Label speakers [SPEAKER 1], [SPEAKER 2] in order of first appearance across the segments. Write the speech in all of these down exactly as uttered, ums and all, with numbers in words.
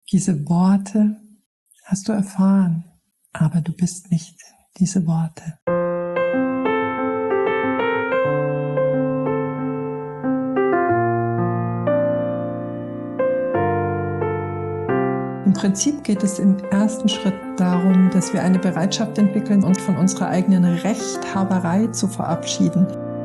[SPEAKER 1] Diese Worte hast du erfahren, aber du bist nicht diese Worte. Im Prinzip geht es im ersten Schritt darum, dass wir eine Bereitschaft entwickeln, uns von unserer eigenen Rechthaberei zu verabschieden.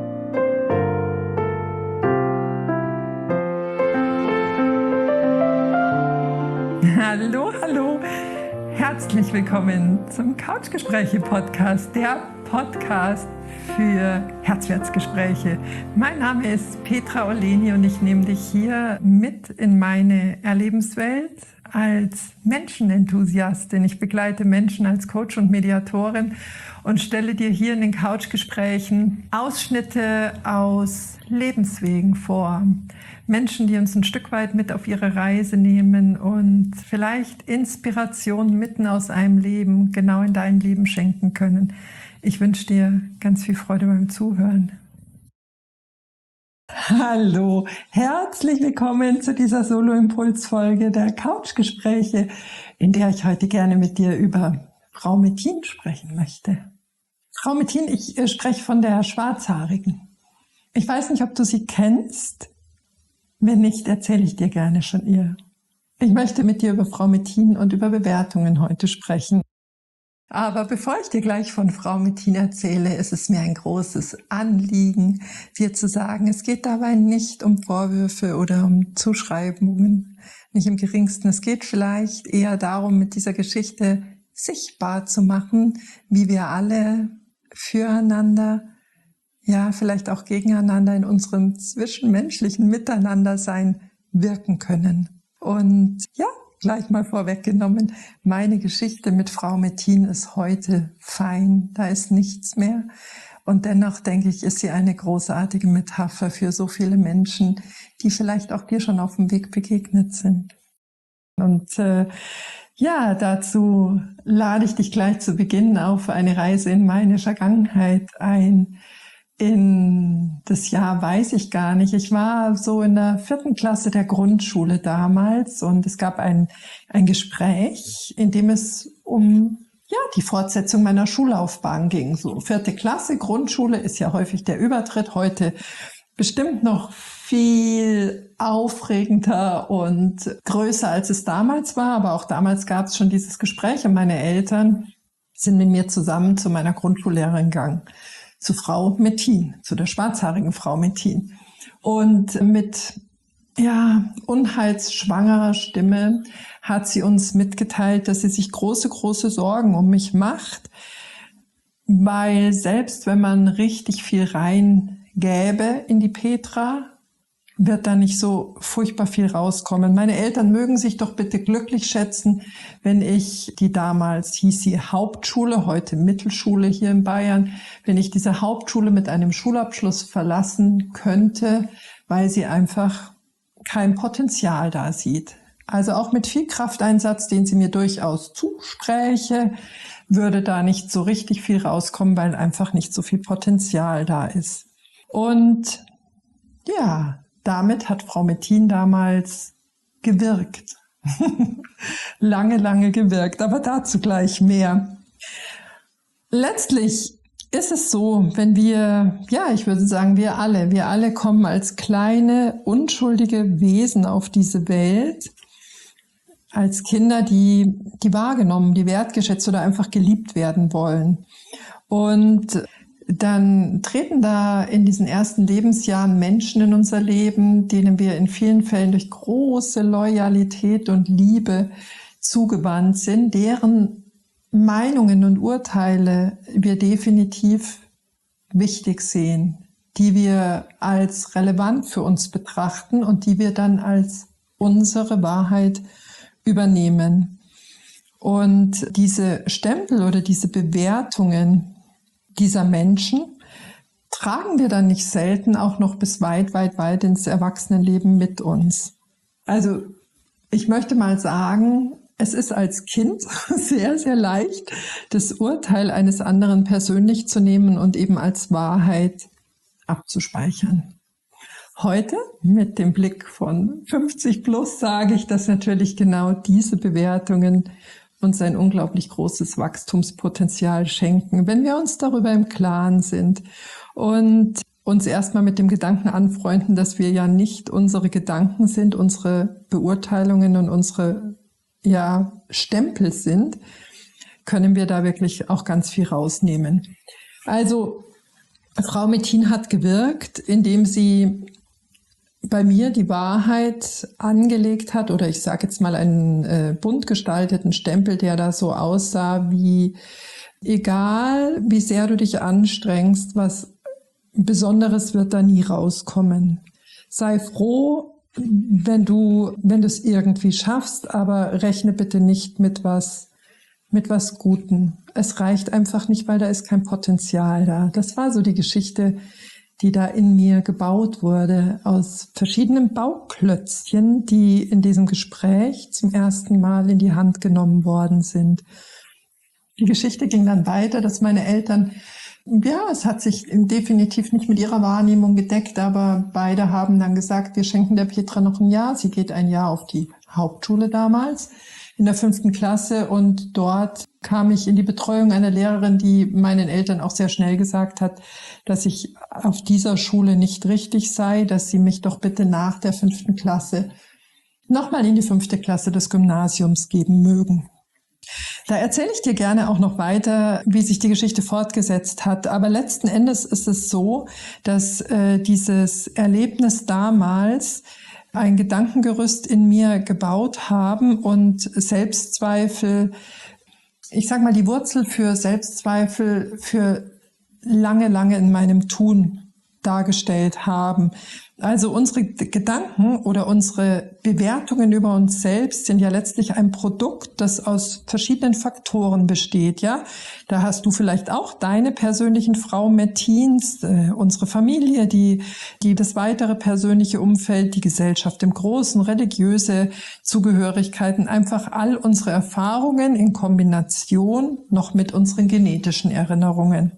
[SPEAKER 1] Hallo, hallo, herzlich willkommen zum Couchgespräche-Podcast, der Podcast für Herzwärtsgespräche. Mein Name ist Petra Oleni und ich nehme dich hier mit in meine Erlebenswelt als Menschenenthusiastin. Ich begleite Menschen als Coach und Mediatorin und stelle dir hier in den Couchgesprächen Ausschnitte aus Lebenswegen vor. Menschen, die uns ein Stück weit mit auf ihre Reise nehmen und vielleicht Inspiration mitten aus einem Leben genau in dein Leben schenken können. Ich wünsche dir ganz viel Freude beim Zuhören. Hallo, herzlich willkommen zu dieser Solo-Impuls-Folge der Couchgespräche, in der ich heute gerne mit dir über Frau Metin sprechen möchte. Frau Metin, ich äh, spreche von der Schwarzhaarigen. Ich weiß nicht, ob du sie kennst. Wenn nicht, erzähle ich dir gerne von ihr. Ich möchte mit dir über Frau Metin und über Bewertungen heute sprechen. Aber bevor ich dir gleich von Frau Metin erzähle, ist es mir ein großes Anliegen, dir zu sagen, es geht dabei nicht um Vorwürfe oder um Zuschreibungen, nicht im geringsten. Es geht vielleicht eher darum, mit dieser Geschichte sichtbar zu machen, wie wir alle füreinander, ja, vielleicht auch gegeneinander in unserem zwischenmenschlichen Miteinandersein wirken können. Und ja, gleich mal vorweggenommen, meine Geschichte mit Frau Metin ist heute fein, da ist nichts mehr. Und dennoch denke ich, ist sie eine großartige Metapher für so viele Menschen, die vielleicht auch dir schon auf dem Weg begegnet sind. Und äh, ja, dazu lade ich dich gleich zu Beginn auf eine Reise in meine Vergangenheit ein. In das Jahr weiß ich gar nicht. Ich war so in der vierten Klasse der Grundschule damals und es gab ein, ein Gespräch, in dem es um ja, die Fortsetzung meiner Schullaufbahn ging. So vierte Klasse, Grundschule ist ja häufig der Übertritt, heute bestimmt noch viel aufregender und größer, als es damals war. Aber auch damals gab es schon dieses Gespräch und meine Eltern sind mit mir zusammen zu meiner Grundschullehrerin gegangen. Zu Frau Metin, zu der schwarzhaarigen Frau Metin. Und mit ja, unheilsschwangerer Stimme hat sie uns mitgeteilt, dass sie sich große, große Sorgen um mich macht, weil selbst wenn man richtig viel reingäbe in die Petra, wird da nicht so furchtbar viel rauskommen. Meine Eltern mögen sich doch bitte glücklich schätzen, wenn ich die damals hieß sie Hauptschule, heute Mittelschule hier in Bayern, wenn ich diese Hauptschule mit einem Schulabschluss verlassen könnte, weil sie einfach kein Potenzial da sieht. Also auch mit viel Krafteinsatz, den sie mir durchaus zuspräche, würde da nicht so richtig viel rauskommen, weil einfach nicht so viel Potenzial da ist. Und ja, damit hat Frau Metin damals gewirkt. lange, lange gewirkt, aber dazu gleich mehr. Letztlich ist es so, wenn wir, ja, ich würde sagen, wir alle, wir alle kommen als kleine, unschuldige Wesen auf diese Welt, als Kinder, die, die wahrgenommen, die wertgeschätzt oder einfach geliebt werden wollen. Und dann treten da in diesen ersten Lebensjahren Menschen in unser Leben, denen wir in vielen Fällen durch große Loyalität und Liebe zugewandt sind, deren Meinungen und Urteile wir definitiv wichtig sehen, die wir als relevant für uns betrachten und die wir dann als unsere Wahrheit übernehmen. Und diese Stempel oder diese Bewertungen dieser Menschen tragen wir dann nicht selten auch noch bis weit, weit, weit ins Erwachsenenleben mit uns. Also ich möchte mal sagen, es ist als Kind sehr, sehr leicht, das Urteil eines anderen persönlich zu nehmen und eben als Wahrheit abzuspeichern. Heute, mit dem Blick von fünfzig plus, sage ich, dass natürlich genau diese Bewertungen uns ein unglaublich großes Wachstumspotenzial schenken, wenn wir uns darüber im Klaren sind und uns erstmal mit dem Gedanken anfreunden, dass wir ja nicht unsere Gedanken sind, unsere Beurteilungen und unsere ja, Stempel sind, können wir da wirklich auch ganz viel rausnehmen. Also Frau Mettin hat gewirkt, indem sie bei mir die Wahrheit angelegt hat, oder ich sage jetzt mal einen äh, bunt gestalteten Stempel, der da so aussah wie, egal wie sehr du dich anstrengst, was Besonderes wird da nie rauskommen. Sei froh, wenn du, wenn du es irgendwie schaffst, aber rechne bitte nicht mit was, mit was Guten. Es reicht einfach nicht, weil da ist kein Potenzial da. Das war so die Geschichte, die da in mir gebaut wurde, aus verschiedenen Bauklötzchen, die in diesem Gespräch zum ersten Mal in die Hand genommen worden sind. Die Geschichte ging dann weiter, dass meine Eltern, ja, es hat sich definitiv nicht mit ihrer Wahrnehmung gedeckt, aber beide haben dann gesagt, wir schenken der Petra noch ein Jahr. Sie geht ein Jahr auf die Hauptschule damals, in der fünften Klasse, und dort kam ich in die Betreuung einer Lehrerin, die meinen Eltern auch sehr schnell gesagt hat, dass ich auf dieser Schule nicht richtig sei, dass sie mich doch bitte nach der fünften Klasse nochmal in die fünfte Klasse des Gymnasiums geben mögen. Da erzähle ich dir gerne auch noch weiter, wie sich die Geschichte fortgesetzt hat. Aber letzten Endes ist es so, dass äh, dieses Erlebnis damals ein Gedankengerüst in mir gebaut haben und Selbstzweifel, ich sag mal, die Wurzel für Selbstzweifel für lange, lange in meinem Tun dargestellt haben. Also unsere Gedanken oder unsere Bewertungen über uns selbst sind ja letztlich ein Produkt, das aus verschiedenen Faktoren besteht, ja. Da hast du vielleicht auch deine persönlichen Frau Mettins, äh, unsere Familie, die, die das weitere persönliche Umfeld, die Gesellschaft im Großen, religiöse Zugehörigkeiten, einfach all unsere Erfahrungen in Kombination noch mit unseren genetischen Erinnerungen.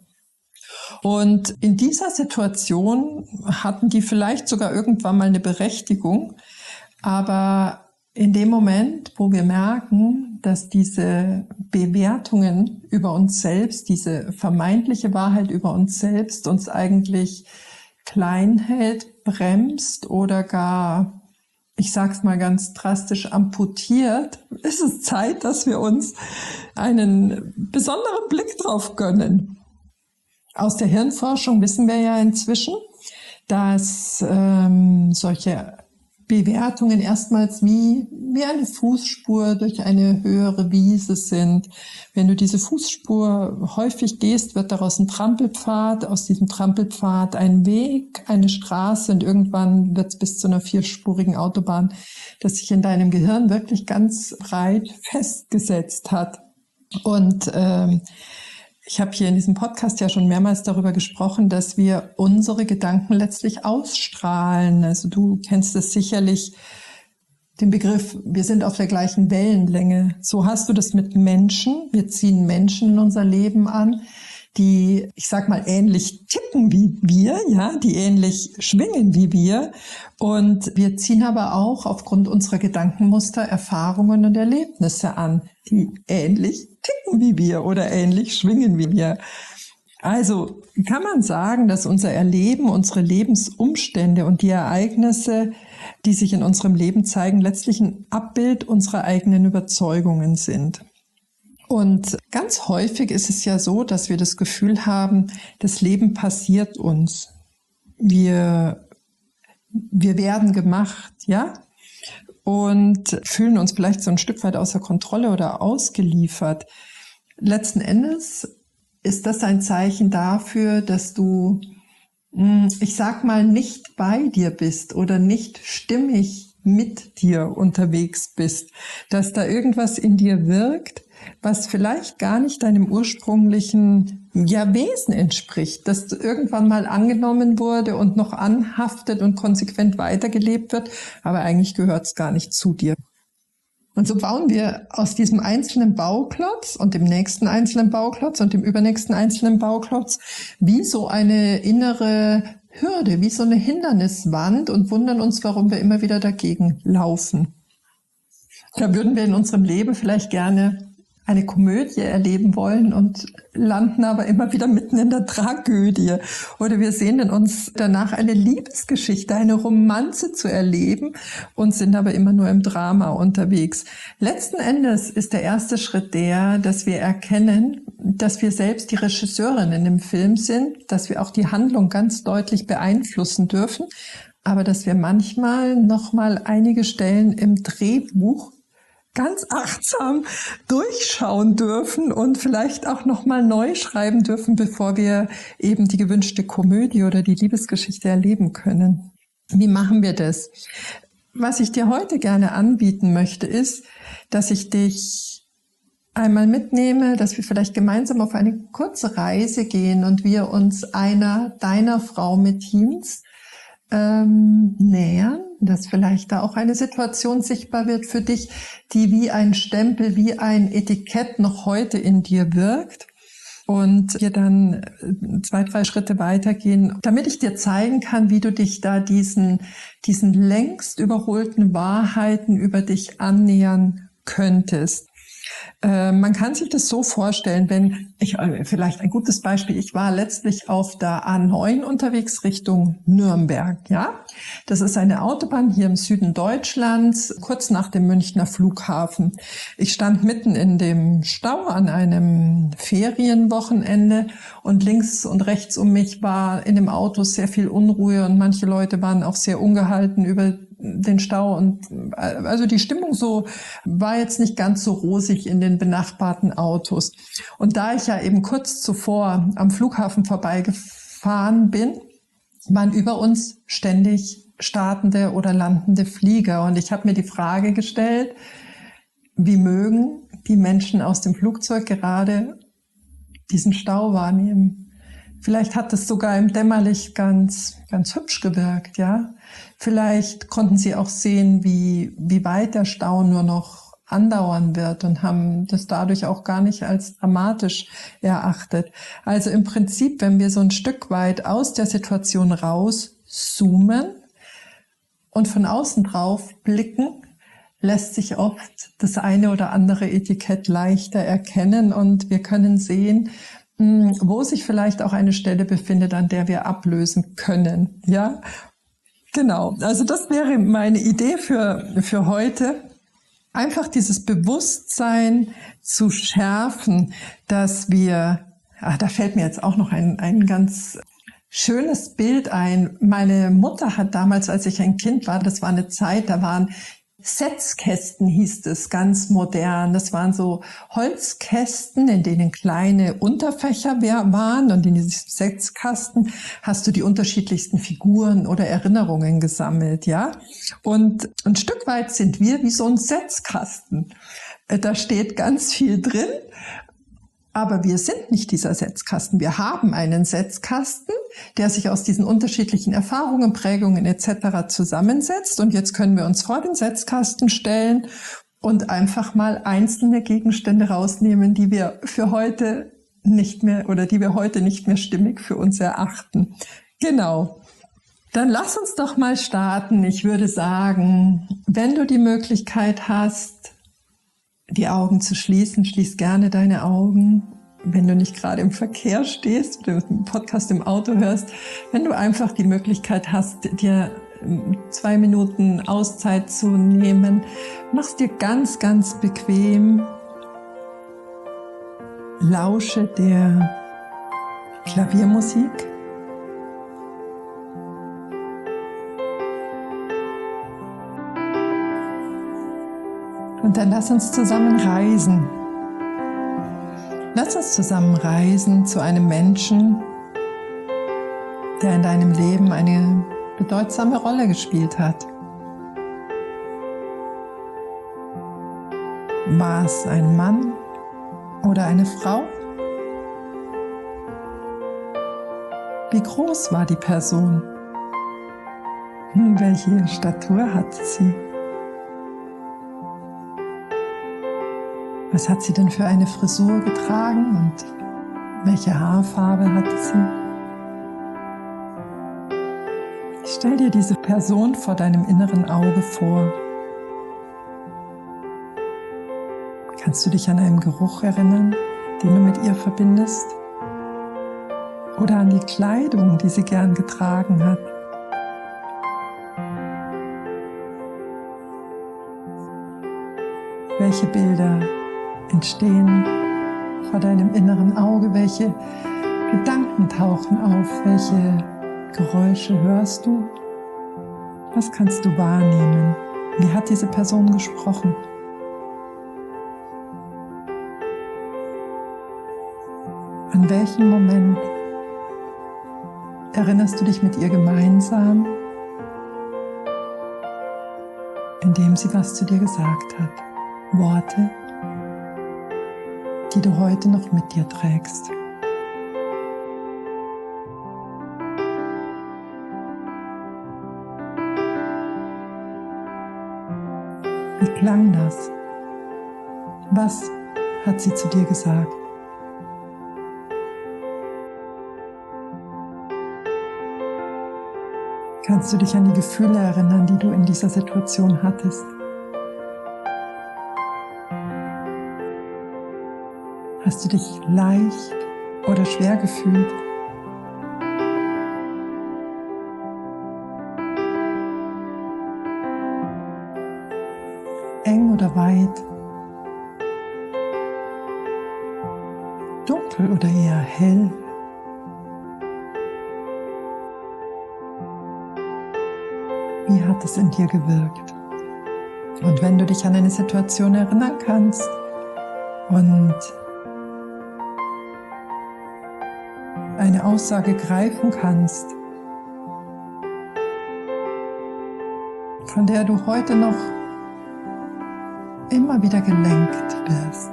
[SPEAKER 1] Und in dieser Situation hatten die vielleicht sogar irgendwann mal eine Berechtigung, aber in dem Moment, wo wir merken, dass diese Bewertungen über uns selbst, diese vermeintliche Wahrheit über uns selbst uns eigentlich klein hält, bremst oder gar, ich sag's mal ganz drastisch, amputiert, ist es Zeit, dass wir uns einen besonderen Blick drauf gönnen. Aus der Hirnforschung wissen wir ja inzwischen, dass ähm, solche Bewertungen erstmals wie, wie eine Fußspur durch eine höhere Wiese sind. Wenn du diese Fußspur häufig gehst, wird daraus ein Trampelpfad, aus diesem Trampelpfad ein Weg, eine Straße, und irgendwann wird es bis zu einer vierspurigen Autobahn, das sich in deinem Gehirn wirklich ganz breit festgesetzt hat. Und ähm, ich habe hier in diesem Podcast ja schon mehrmals darüber gesprochen, dass wir unsere Gedanken letztlich ausstrahlen. Also du kennst es sicherlich, den Begriff, wir sind auf der gleichen Wellenlänge. So hast du das mit Menschen. Wir ziehen Menschen in unser Leben an, die, ich sag mal, ähnlich ticken wie wir, ja, die ähnlich schwingen wie wir. Und wir ziehen aber auch aufgrund unserer Gedankenmuster Erfahrungen und Erlebnisse an, die ähnlich ticken wie wir oder ähnlich schwingen wie wir. Also kann man sagen, dass unser Erleben, unsere Lebensumstände und die Ereignisse, die sich in unserem Leben zeigen, letztlich ein Abbild unserer eigenen Überzeugungen sind. Und ganz häufig ist es ja so, dass wir das Gefühl haben, das Leben passiert uns. Wir, wir werden gemacht, ja? Und fühlen uns vielleicht so ein Stück weit außer Kontrolle oder ausgeliefert. Letzten Endes ist das ein Zeichen dafür, dass du, ich sag mal, nicht bei dir bist oder nicht stimmig mit dir unterwegs bist, dass da irgendwas in dir wirkt, was vielleicht gar nicht deinem ursprünglichen ja, Wesen entspricht, das irgendwann mal angenommen wurde und noch anhaftet und konsequent weitergelebt wird, aber eigentlich gehört es gar nicht zu dir. Und so bauen wir aus diesem einzelnen Bauklotz und dem nächsten einzelnen Bauklotz und dem übernächsten einzelnen Bauklotz wie so eine innere Hürde, wie so eine Hinderniswand und wundern uns, warum wir immer wieder dagegen laufen. Da würden wir in unserem Leben vielleicht gerne eine Komödie erleben wollen und landen aber immer wieder mitten in der Tragödie. Oder wir sehnen uns danach, eine Liebesgeschichte, eine Romanze zu erleben und sind aber immer nur im Drama unterwegs. Letzten Endes ist der erste Schritt der, dass wir erkennen, dass wir selbst die Regisseurinnen im Film sind, dass wir auch die Handlung ganz deutlich beeinflussen dürfen, aber dass wir manchmal nochmal einige Stellen im Drehbuch ganz achtsam durchschauen dürfen und vielleicht auch nochmal neu schreiben dürfen, bevor wir eben die gewünschte Komödie oder die Liebesgeschichte erleben können. Wie machen wir das? Was ich dir heute gerne anbieten möchte, ist, dass ich dich einmal mitnehme, dass wir vielleicht gemeinsam auf eine kurze Reise gehen und wir uns einer deiner Frau mit Teens ähm, nähern, dass vielleicht da auch eine Situation sichtbar wird für dich, die wie ein Stempel, wie ein Etikett noch heute in dir wirkt und wir dann zwei, drei Schritte weitergehen, damit ich dir zeigen kann, wie du dich da diesen, diesen längst überholten Wahrheiten über dich annähern könntest. Äh, man kann sich das so vorstellen, wenn ich, äh, vielleicht ein gutes Beispiel, ich war letztlich auf der A neun unterwegs Richtung Nürnberg, ja. Das ist eine Autobahn hier im Süden Deutschlands, kurz nach dem Münchner Flughafen. Ich stand mitten in dem Stau an einem Ferienwochenende und links und rechts um mich war in dem Auto sehr viel Unruhe und manche Leute waren auch sehr ungehalten über den Stau und also die Stimmung so war jetzt nicht ganz so rosig in den benachbarten Autos. Und da ich ja eben kurz zuvor am Flughafen vorbeigefahren bin, waren über uns ständig startende oder landende Flieger. Und ich habe mir die Frage gestellt, wie mögen die Menschen aus dem Flugzeug gerade diesen Stau wahrnehmen? Vielleicht hat es sogar im Dämmerlicht ganz, ganz hübsch gewirkt, ja. Vielleicht konnten sie auch sehen, wie, wie weit der Stau nur noch andauern wird und haben das dadurch auch gar nicht als dramatisch erachtet. Also im Prinzip, wenn wir so ein Stück weit aus der Situation rauszoomen und von außen drauf blicken, lässt sich oft das eine oder andere Etikett leichter erkennen und wir können sehen, wo sich vielleicht auch eine Stelle befindet, an der wir ablösen können. Ja, genau. Also das wäre meine Idee für, für heute. Einfach dieses Bewusstsein zu schärfen, dass wir, ach, da fällt mir jetzt auch noch ein, ein ganz schönes Bild ein. Meine Mutter hat damals, als ich ein Kind war, das war eine Zeit, da waren Setzkästen, hieß es, ganz modern. Das waren so Holzkästen, in denen kleine Unterfächer waren und in diesem Setzkasten hast du die unterschiedlichsten Figuren oder Erinnerungen gesammelt, ja. Und ein Stück weit sind wir wie so ein Setzkasten. Da steht ganz viel drin. Aber wir sind nicht dieser Setzkasten. Wir haben einen Setzkasten, der sich aus diesen unterschiedlichen Erfahrungen, Prägungen et cetera zusammensetzt. Und jetzt können wir uns vor den Setzkasten stellen und einfach mal einzelne Gegenstände rausnehmen, die wir für heute nicht mehr oder die wir heute nicht mehr stimmig für uns erachten. Genau. Dann lass uns doch mal starten. Ich würde sagen, wenn du die Möglichkeit hast, die Augen zu schließen, schließ gerne deine Augen, wenn du nicht gerade im Verkehr stehst oder einen Podcast im Auto hörst, wenn du einfach die Möglichkeit hast, dir zwei Minuten Auszeit zu nehmen, mach's dir ganz, ganz bequem, lausche der Klaviermusik. Und dann lass uns zusammen reisen. Lass uns zusammen reisen zu einem Menschen, der in deinem Leben eine bedeutsame Rolle gespielt hat. War es ein Mann oder eine Frau? Wie groß war die Person? Welche Statur hatte sie? Was hat sie denn für eine Frisur getragen und welche Haarfarbe hatte sie? Stell dir diese Person vor deinem inneren Auge vor. Kannst du dich an einen Geruch erinnern, den du mit ihr verbindest? Oder an die Kleidung, die sie gern getragen hat? Welche Bilder entstehen vor deinem inneren Auge? Welche Gedanken tauchen auf? Welche Geräusche hörst du? Was kannst du wahrnehmen? Wie hat diese Person gesprochen? An welchen Moment erinnerst du dich mit ihr gemeinsam, indem sie was zu dir gesagt hat? Worte, die du heute noch mit dir trägst. Wie klang das? Was hat sie zu dir gesagt? Kannst du dich an die Gefühle erinnern, die du in dieser Situation hattest? Hast du dich leicht oder schwer gefühlt? Eng oder weit? Dunkel oder eher hell? Wie hat es in dir gewirkt? Und wenn du dich an eine Situation erinnern kannst und eine Aussage greifen kannst, von der du heute noch immer wieder gelenkt wirst,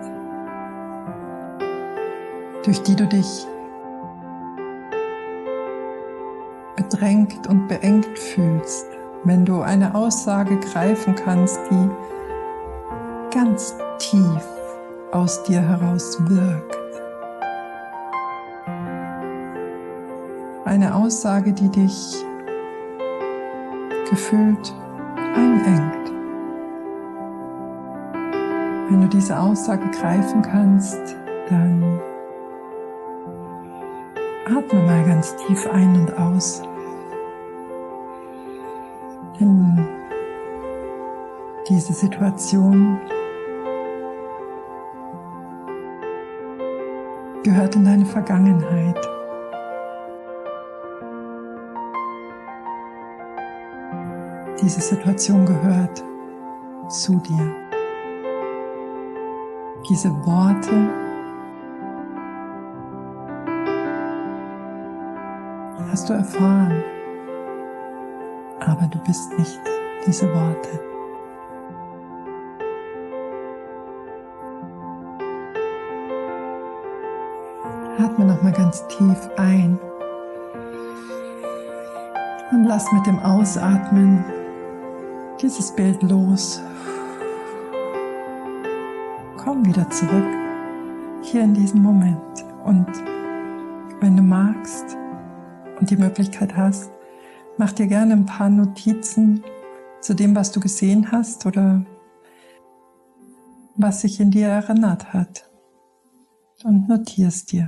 [SPEAKER 1] durch die du dich bedrängt und beengt fühlst, wenn du eine Aussage greifen kannst, die ganz tief aus dir heraus wirkt. Eine Aussage, die dich gefühlt einengt. Wenn du diese Aussage greifen kannst, dann atme mal ganz tief ein und aus. Denn diese Situation gehört in deine Vergangenheit. Diese Situation gehört zu dir. Diese Worte hast du erfahren, aber du bist nicht diese Worte. Atme noch mal ganz tief ein und lass mit dem Ausatmen dieses Bild los. Komm wieder zurück, hier in diesen Moment. Und wenn du magst und die Möglichkeit hast, mach dir gerne ein paar Notizen zu dem, was du gesehen hast oder was sich in dir erinnert hat. Und notierst dir.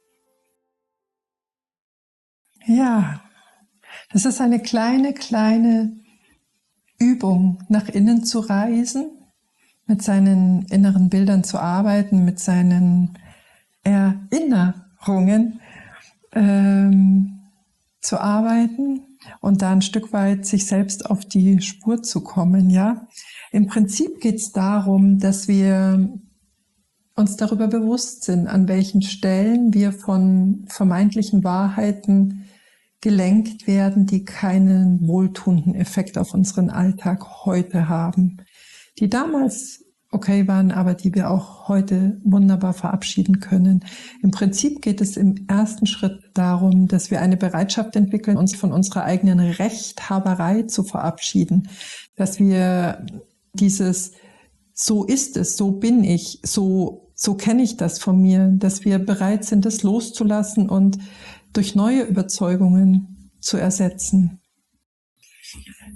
[SPEAKER 1] Ja, das ist eine kleine, kleine Übung, nach innen zu reisen, mit seinen inneren Bildern zu arbeiten, mit seinen Erinnerungen ähm, zu arbeiten und da ein Stück weit sich selbst auf die Spur zu kommen. Ja, im Prinzip geht es darum, dass wir uns darüber bewusst sind, an welchen Stellen wir von vermeintlichen Wahrheiten gelenkt werden, die keinen wohltuenden Effekt auf unseren Alltag heute haben, die damals okay waren, aber die wir auch heute wunderbar verabschieden können. Im Prinzip geht es im ersten Schritt darum, dass wir eine Bereitschaft entwickeln, uns von unserer eigenen Rechthaberei zu verabschieden, dass wir dieses so ist es, so bin ich, so, so kenne ich das von mir, dass wir bereit sind, das loszulassen und durch neue Überzeugungen zu ersetzen.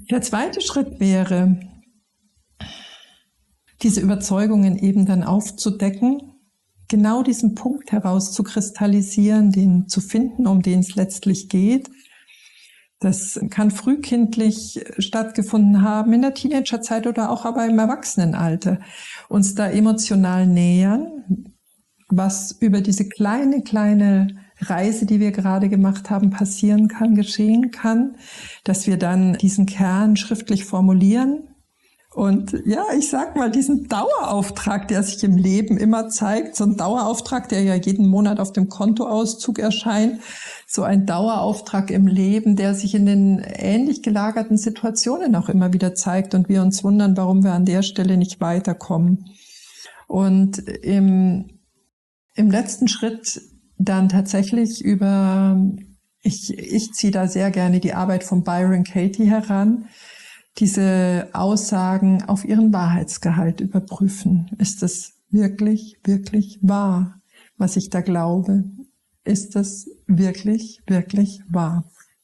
[SPEAKER 1] Der zweite Schritt wäre, diese Überzeugungen eben dann aufzudecken, genau diesen Punkt herauszukristallisieren, den zu finden, um den es letztlich geht. Das kann frühkindlich stattgefunden haben, in der Teenagerzeit oder auch aber im Erwachsenenalter. Uns da emotional nähern, was über diese kleine, kleine Reise, die wir gerade gemacht haben, passieren kann, geschehen kann, dass wir dann diesen Kern schriftlich formulieren. Und ja, ich sag mal, diesen Dauerauftrag, der sich im Leben immer zeigt, so ein Dauerauftrag, der ja jeden Monat auf dem Kontoauszug erscheint, so ein Dauerauftrag im Leben, der sich in den ähnlich gelagerten Situationen auch immer wieder zeigt und wir uns wundern, warum wir an der Stelle nicht weiterkommen. Und im, im letzten Schritt dann tatsächlich über, ich, ich ziehe da sehr gerne die Arbeit von Byron Katie heran, diese Aussagen auf ihren Wahrheitsgehalt überprüfen. Ist das wirklich, wirklich wahr, was ich da glaube? Ist das wirklich, wirklich wahr?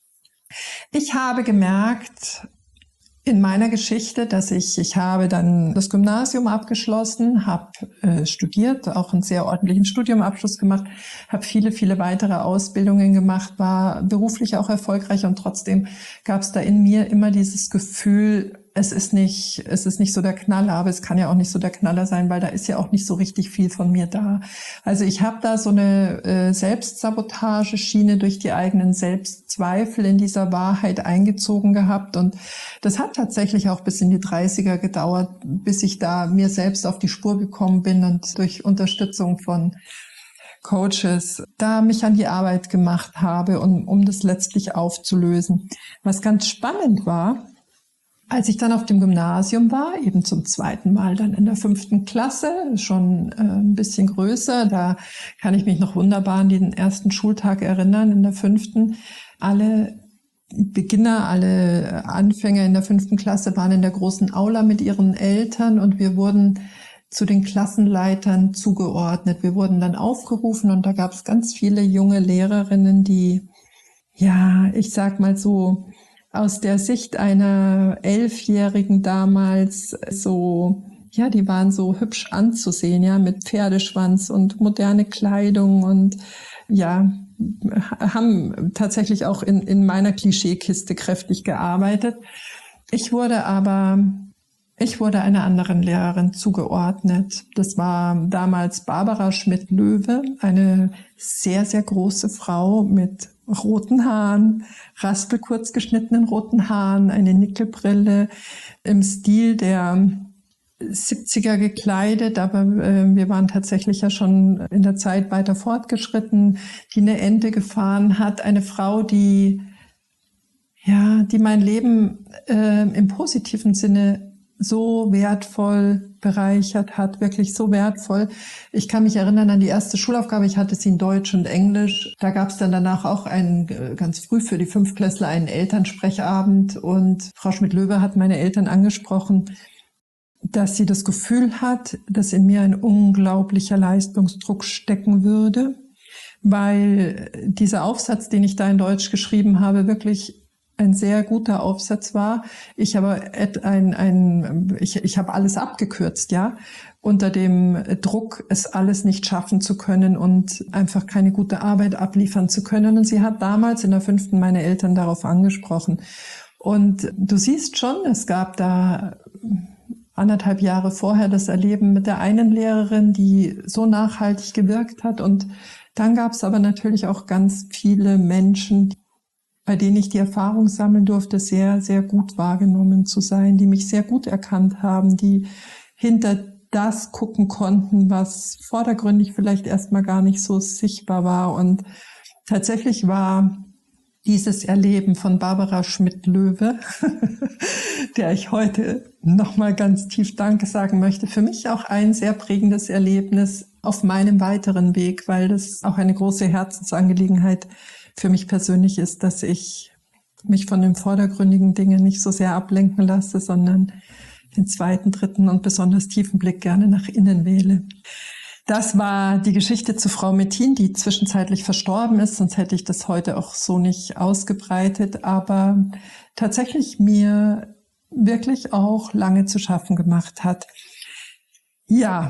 [SPEAKER 1] Ich habe gemerkt in meiner Geschichte, dass ich, ich habe dann das Gymnasium abgeschlossen, habe äh, studiert, auch einen sehr ordentlichen Studiumabschluss gemacht, habe viele, viele weitere Ausbildungen gemacht, war beruflich auch erfolgreich und trotzdem gab es da in mir immer dieses Gefühl, es ist nicht, es ist nicht so der Knaller, aber es kann ja auch nicht so der Knaller sein, weil da ist ja auch nicht so richtig viel von mir da. Also ich habe da so eine äh, Selbstsabotage-Schiene durch die eigenen Selbstzweifel in dieser Wahrheit eingezogen gehabt und das hat tatsächlich auch bis in die dreißiger gedauert, bis ich da mir selbst auf die Spur gekommen bin und durch Unterstützung von Coaches da mich an die Arbeit gemacht habe, um, um das letztlich aufzulösen. Was ganz spannend war, als ich dann auf dem Gymnasium war, eben zum zweiten Mal dann in der fünften Klasse, schon äh, ein bisschen größer, da kann ich mich noch wunderbar an den ersten Schultag erinnern, in der fünften. Alle Beginner, alle Anfänger in der fünften Klasse waren in der großen Aula mit ihren Eltern und wir wurden zu den Klassenleitern zugeordnet. Wir wurden dann aufgerufen und da gab es ganz viele junge Lehrerinnen, die, ja, ich sag mal so, aus der Sicht einer Elfjährigen damals so, ja, die waren so hübsch anzusehen, ja, mit Pferdeschwanz und moderne Kleidung und ja, haben tatsächlich auch in, in meiner Klischeekiste kräftig gearbeitet. Ich wurde aber, ich wurde einer anderen Lehrerin zugeordnet. Das war damals Barbara Schmidt-Löwe, eine sehr, sehr große Frau mit roten Haaren, raspelkurz geschnittenen roten Haaren, eine Nickelbrille im Stil der siebziger gekleidet, aber äh, wir waren tatsächlich ja schon in der Zeit weiter fortgeschritten, die eine Ente gefahren hat, eine Frau, die ja, die mein Leben äh, im positiven Sinne so wertvoll bereichert hat, wirklich so wertvoll. Ich kann mich erinnern an die erste Schulaufgabe, ich hatte sie in Deutsch und Englisch. Da gab es dann danach auch einen, ganz früh für die Fünftklässler einen Elternsprechabend und Frau Schmidt-Löwe hat meine Eltern angesprochen, dass sie das Gefühl hat, dass in mir ein unglaublicher Leistungsdruck stecken würde, weil dieser Aufsatz, den ich da in Deutsch geschrieben habe, wirklich ein sehr guter Aufsatz war. Ich habe ein, ein, ich, ich habe alles abgekürzt, ja, unter dem Druck, es alles nicht schaffen zu können und einfach keine gute Arbeit abliefern zu können. Und sie hat damals in der fünften meine Eltern darauf angesprochen. Und du siehst schon, es gab da anderthalb Jahre vorher das Erleben mit der einen Lehrerin, die so nachhaltig gewirkt hat. Und dann gab es aber natürlich auch ganz viele Menschen, bei denen ich die Erfahrung sammeln durfte, sehr, sehr gut wahrgenommen zu sein, die mich sehr gut erkannt haben, die hinter das gucken konnten, was vordergründig vielleicht erstmal gar nicht so sichtbar war. Und tatsächlich war dieses Erleben von Barbara Schmidt-Löwe, der ich heute nochmal ganz tief Danke sagen möchte, für mich auch ein sehr prägendes Erlebnis auf meinem weiteren Weg, weil das auch eine große Herzensangelegenheit für mich persönlich ist, dass ich mich von den vordergründigen Dingen nicht so sehr ablenken lasse, sondern den zweiten, dritten und besonders tiefen Blick gerne nach innen wähle. Das war die Geschichte zu Frau Mettin, die zwischenzeitlich verstorben ist, sonst hätte ich das heute auch so nicht ausgebreitet, aber tatsächlich mir wirklich auch lange zu schaffen gemacht hat. Ja,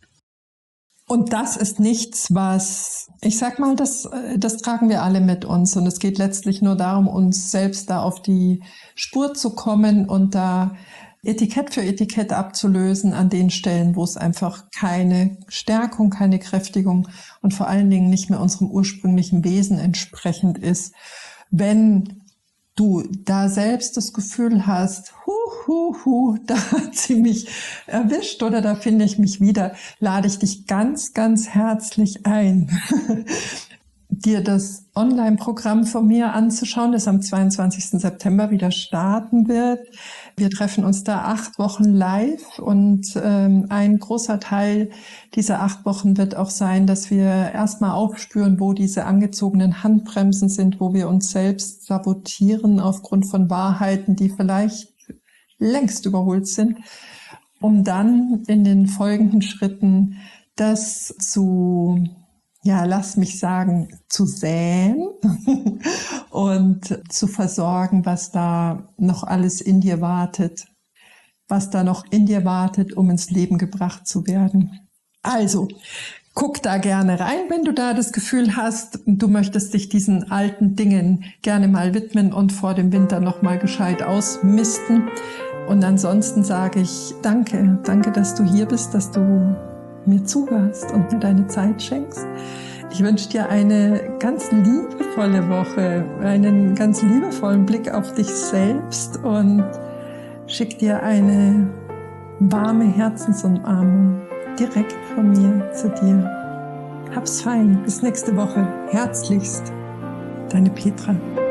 [SPEAKER 1] und das ist nichts, was, ich sag mal, das, das tragen wir alle mit uns, und es geht letztlich nur darum, uns selbst da auf die Spur zu kommen und da Etikett für Etikett abzulösen an den Stellen, wo es einfach keine Stärkung, keine Kräftigung und vor allen Dingen nicht mehr unserem ursprünglichen Wesen entsprechend ist. Wenn du da selbst das Gefühl hast, hu, hu, hu, da hat sie mich erwischt oder da finde ich mich wieder, lade ich dich ganz, ganz herzlich ein, dir das Online-Programm von mir anzuschauen, das am zweiundzwanzigsten September wieder starten wird. Wir treffen uns da acht Wochen live, und ähm, ein großer Teil dieser acht Wochen wird auch sein, dass wir erstmal aufspüren, wo diese angezogenen Handbremsen sind, wo wir uns selbst sabotieren aufgrund von Wahrheiten, die vielleicht längst überholt sind, um dann in den folgenden Schritten das zu, ja, lass mich sagen, zu säen und zu versorgen, was da noch alles in dir wartet, was da noch in dir wartet, um ins Leben gebracht zu werden. Also, guck da gerne rein, wenn du da das Gefühl hast, du möchtest dich diesen alten Dingen gerne mal widmen und vor dem Winter noch mal gescheit ausmisten. Und ansonsten sage ich danke, danke, dass du hier bist, dass du mir zuhörst und mir deine Zeit schenkst. Ich wünsche dir eine ganz liebevolle Woche, einen ganz liebevollen Blick auf dich selbst und schick dir eine warme Herzensumarmung direkt von mir zu dir. Hab's fein, bis nächste Woche. Herzlichst, deine Petra.